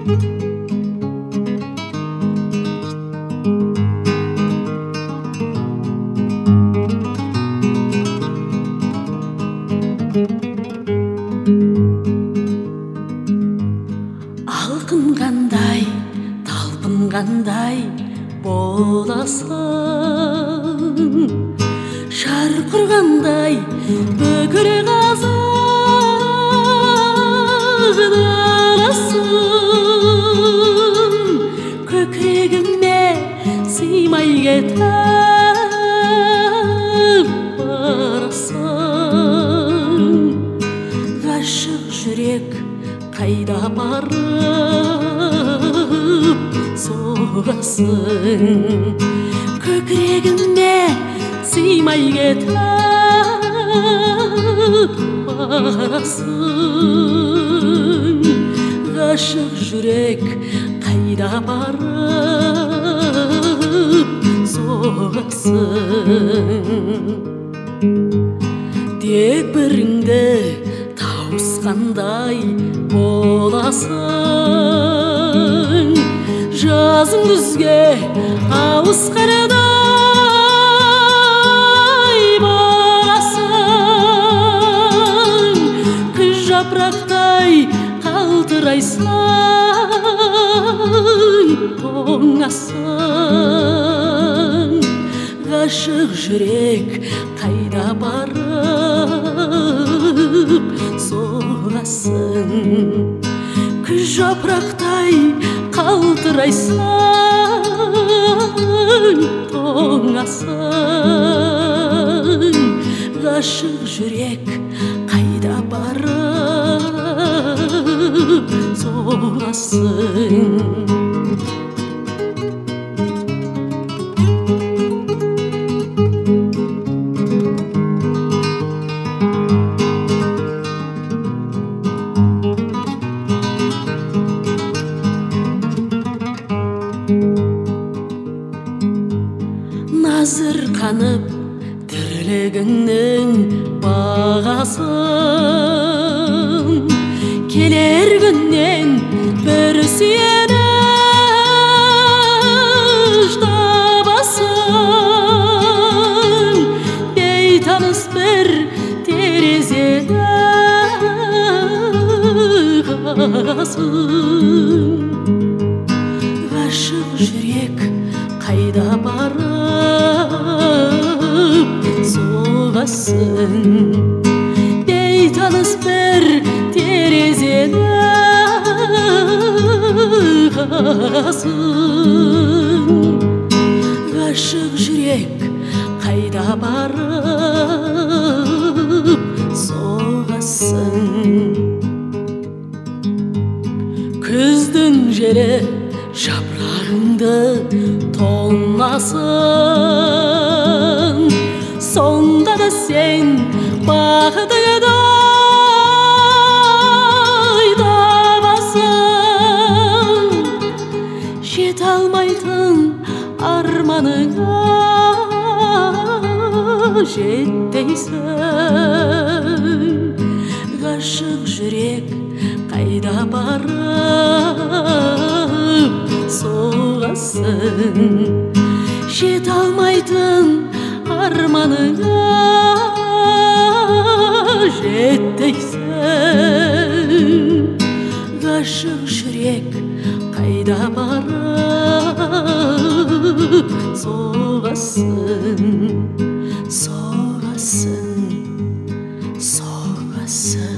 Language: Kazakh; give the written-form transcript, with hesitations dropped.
Алқынғандай, талпынғандай боласың, шарқырғандай бүкіл қазақ даласын, көкірегіме сыймай кетіп барасың. Ғашық жүрек қайда барып соғасың, көкірегіме сыймай кетіп барасың. Ғашық жүрек қайда барып соғасың. Тек біріңді тауысқандай боласың, жазың күзге ауысқардай боласың. Күз жапырақтай қалтырайсың, тоңасың. Ғашық жүрек қайда барып соғасың, күз жапырақтай қалтырайсың, тоңасың. Ғашық жүрек қайда барып соғасың. Назырқанып тірлігіңнің бағасын, келер күннен бір сүйеніш табасың. Бейтаныс бір терезені қағасың. Ғашық жүрек қайда барып соғасың, бейтаныс бір терезені қағасың. Ғашық жүрек қайда барып соғасың. Күздің желі жапырағыңды тоннасын, сонда да сен бақытыңдай табасың. Жете алмайтын арманыңа жетпейсің. Ғашық жүрек қайда барып соғасың, жете алмайтын арманыңа жетпейсің. Ғашық жүрек қайда барып соғасың, соғасың, соғасың.